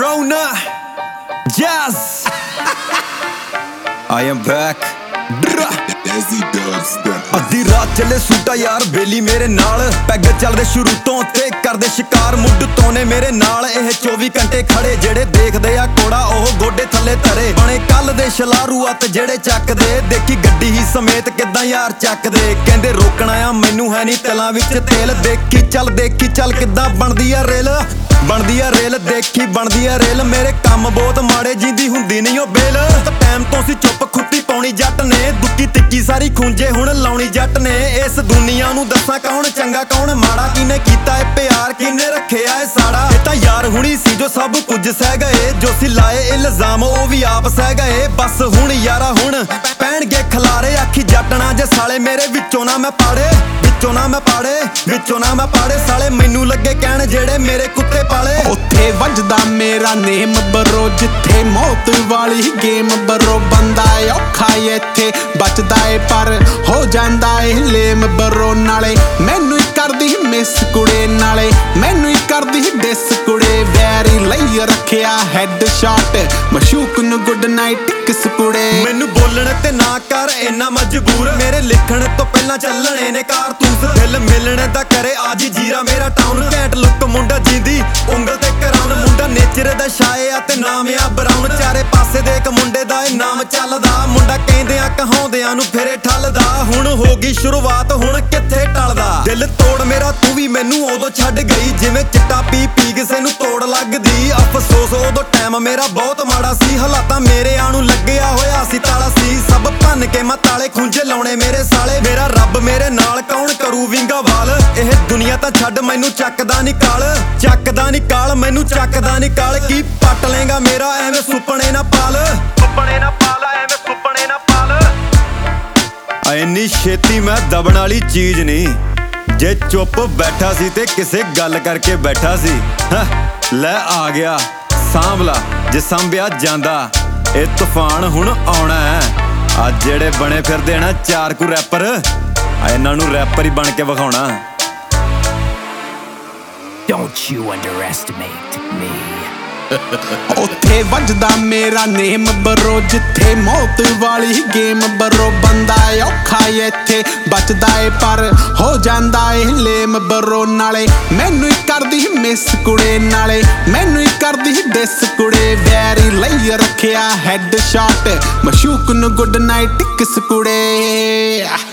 Rona, Jazz. I am back. ਅੱਧੀ ਰਾਤ ਚੱਲੇ ਸੂਟਾ ਯਾਰ ਬੇਲੀ ਮੇਰੇ ਨਾਲ, ਪੈਗ ਚੱਲਦੇ ਸ਼ੁਰੂ ਤੋਂ ਤੇ ਕਰਦੇ ਸ਼ਿਕਾਰ ਮੁੱਢ ਤੋਂ ਨੇ ਮੇਰੇ ਨਾਲ। ਇਹ 24 ਘੰਟੇ ਖੜੇ ਜਿਹੜੇ ਦੇਖਦੇ ਆ ਕੋੜਾ ਉਹ ਗੋਡੇ ਥੱਲੇ ਧਰੇ ਬਣੇ ਕੱਲ ਦੇ ਸ਼ਲਾਰੂ ਆ ਤੇ ਜਿਹੜੇ ਚੱਕਦੇ ਦੇਖੀ ਗੱਡੀ ਹੀ ਸਮੇਤ ਕਿੱਦਾਂ ਯਾਰ ਚੱਕਦੇ। ਕਹਿੰਦੇ ਰੋਕਣਾ ਆ ਮੈਨੂੰ ਹੈ ਨਹੀਂ ਤਲਾਂ ਵਿੱਚ ਤੇਲ, ਦੇਖੀ ਚੱਲ ਕਿੱਦਾਂ ਬਣਦੀ ਆ ਰੇਲ, ਬਣਦੀ ਆ ਰੇਲ, ਦੇਖੀ ਬਣਦੀ ਆ ਰੇਲ। ਮੇਰੇ ਕੰਮ ਬਹੁਤ ਮਾੜੇ ਜਿੰਦੀ ਹੁੰਦੀ ਨਹੀਂ ਉਹ ਬੇਲ। ਟਾਈਮ ਤੋਂ ਸੀ ਚੁੱਪ ਖੁੱਤੀ ਪਾਉਣੀ ਜੱਟ ਨੇ, ਦੁੱਕੀ ਤਿੱਕੀ ਸਾਰੀ ਖੁੰਝੇ ਹੁਣ ਲਾਉਣੀ ਜੱਟ ਨੇ। ਇਸ ਦੁਨੀਆ ਨੂੰ ਦੱਸਾਂ ਕੌਣ ਚੰਗਾ ਕੌਣ ਮਾੜਾ, ਕਿਨੇ ਕੀਤਾ ਏ ਪਿਆਰ ਕਿਨੇ ਰੱਖਿਆ ਏ ਸਾੜਾ। ਇਹ ਤਾਂ ਯਾਰ ਹੁਣੀ ਸੀ ਜੋ ਸਭ ਕੁਝ ਸਹਿ ਗਏ, ਜੋ ਸੀ ਲਾਏ ਇਲਜ਼ਾਮ ਉਹ ਵੀ ਆਪ ਸਹਿ ਗਏ। ਬਸ ਹੁਣ ਯਾਰਾ ਹੁਣ ਪੈਣਗੇ ਖਲਾਰੇ, ਆਖੀ ਜੱਟਣਾ ਜੇ ਸਾਲੇ ਮੇਰੇ ਵਿੱਚੋਂ ਨਾ ਮੈਂ ਪਾੜੇ, ਵਿੱਚੋਂ ਨਾ ਮੈਂ ਪਾੜੇ ਸਾਲੇ ਮੈਨੂੰ ਲੱਗੇ ਕਹਿਣ ਜਿਹੜੇ ਮੇਰੇ ਕੁੱਤੇ ਪਾਲੇ। ਉੱਥੇ ਵੱਜਦਾ ਮੇਰਾ ਨੇਮ ਬਰੋ ਜਿੱਥੇ ਮੌਤ ਵਾਲੀ ਗੇਮ ਬਰੋ। ਬੰਦਾ ਔਖਾ ਇੱਥੇ ਬਚਦਾ ਏ ਪਰ ਹੋ ਜਾਂਦਾ ਏ ਲੇਮ ਬਰੋ। ਨਾਲੇ ਮੈਨੂੰ ਹੀ ਕਰਦੀ ਮਿਸ ਕੁੜੇ, ਨਾਲੇ ਮੈਨੂੰ ਹੀ ਕਰਦੀ ਡਿਸ ਕੁੜੇ। ਵੈਰੀ ਲਈ ਰੱਖਿਆ ਹੈਡ ਸ਼ਾਟ ਮਸ਼ੂਕ ਨੂੰ ਗੁੱਡ ਨਾਈਟ ਕਿਸ ਕੁੜੇ। ਮੈਨੂੰ ਬੋਲਣ ਤੇ ਨਾ ਕਰ ਇੰਨਾ ਮਜਬੂਰ, ਮੇਰੇ ਲਿਖਣ ਤੋਂ ਪਹਿਲਾਂ ਚੱਲਣੇ ਨੇ ਕਾਰਤੂਸ। ਦਿਲ ਮਿਲਣ ਦਾ ਕਰੇ ਅੱਜ ਜੀਰਾ ਮੇਰਾ ਟਾਊਨ, ਘੈਂਟ ਲੁੱਕ ਮੁੰਡਾ ਜਿੰਦੀ ਉਂਗਲ ਤੇ ਕਰਾਉਣ। ਮੁੰਡਾ ਨੇਚਰ ਦਾ ਛਾਏ ਆ ਤੇ ਨਾਮ ਆ ਬਰਾਉਨ, ਚਾਰੇ ਪਾਸੇ ਦੇ ਇੱਕ ਮੁੰਡੇ ਦਾ ਇਹ ਨਾਮ ਚੱਲਦਾ। ਮੁੰਡਾ ਕਹਿੰਦਿਆਂ ਕਹਾਉਂਦਿਆਂ ਨੂੰ ਫਿਰੇ ਠੱਲਦਾ, ਹੁਣ ਹੋ ਗਈ ਸ਼ੁਰੂਆਤ ਹੁਣ ਕਿੱਥੇ ਟਲਦਾ। ਦਿਲ ਤੋੜ ਮੇਰਾ ਤੂੰ ਵੀ ਮੈਨੂੰ ਉਦੋਂ ਛੱਡ ਗਈ, ਜਿਵੇਂ ਚਿੱਟਾ ਪੀ ਕਿਸੇ ਨੂੰ ਤੋੜ ਲੱਗਦੀ। ਅਫਸੋਸ ਉਦੋਂ ਟਾਈਮ ਮੇਰਾ ਬਹੁਤ ਮਾੜਾ ਸੀ, ਹਾਲਾਤਾਂ ਮੇਰੇ ਆਣੂ ਲੱਗਿਆ ਹੋਇਆ ਸੀ ਤਾਲਾ ਸੀ। ਸਭ ਭੰਨ ਕੇ ਮੈਂ ਤਾਲੇ ਖੁੰਝੇ ਲਾਉਣੇ ਮੇਰੇ ਸਾਲੇ, ਮੇਰਾ ਰੱਬ ਮੇਰੇ ਨਾਲ ਕੌਣ ਕਰੂ ਵਿੰਗਾ ਵਾਲ। ਇਹ ਦੁਨੀਆ ਤਾਂ ਛੱਡ ਮੈਨੂੰ ਚੱਕਦਾ ਨੀ ਕਾਲ, ਮੈਨੂੰ ਚੱਕਦਾ ਨੀ ਕਾਲ। ਕੀ ਪੱਟ ਲੇਗਾ ਮੇਰਾ ਐਵੇਂ ਸੁਪਨੇ ਨਾ ਪਾਲ, ਐਵੇਂ ਸੁਪਨੇ ਨਾ ਪਾਲ। ਇੰਨੀ ਛੇਤੀ ਮੈਂ ਦਬਣ ਵਾਲੀ ਚੀਜ਼ ਨਹੀਂ, ਜੇ ਚੁੱਪ ਬੈਠਾ ਸੀ ਤੇ ਕਿਸੇ ਗੱਲ ਕਰਕੇ ਬੈਠਾ ਸੀ। ਲੈ ਆ ਗਿਆ ਸਾਂਭ ਲਾ ਜੇ ਸਾਂਭਿਆ ਜਾਂਦਾ, ਇਹ ਤੂਫਾਨ ਹੁਣ ਆਉਣਾ ਹੈ। ਅੱਜ ਜਿਹੜੇ ਬਣੇ ਫਿਰਦੇ ਨਾ ਚਾਰ ਕੁ ਰੈਪਰ, ਇਹਨਾਂ ਨੂੰ ਰੈਪਰ ਹੀ ਬਣ ਕੇ ਵਿਖਾਉਣਾ। Don't you underestimate me. ਉੱਥੇ ਵੱਜਦਾ ਮੇਰਾ ਨੇਮ ਬਰੋ ਜਿੱਥੇ ਮੌਤ ਵਾਲੀ ਗੇਮ ਬਰੋ। ਬੰਦਾ ਔਖਾ ਇੱਥੇ ਬਚਦਾ ਏ ਪਰ ਹੋ ਜਾਂਦਾ ਏ ਲੇਮ ਬਰੋ। ਨਾਲੇ ਮੈਨੂੰ ਹੀ ਕਰਦੀ ਮਿਸ ਕੁੜੇ, ਨਾਲੇ ਮੈਨੂੰ ਹੀ ਕਰਦੀ ਡਿਸ ਕੁੜੇ। ਵੈਰੀ ਲਈ ਰੱਖਿਆ ਹੈਡ ਸ਼ਾਟ ਮਸ਼ੂਕ ਨੂੰ ਗੁੱਡ ਨਾਈਟ ਕਿਸ ਕੁੜੇ।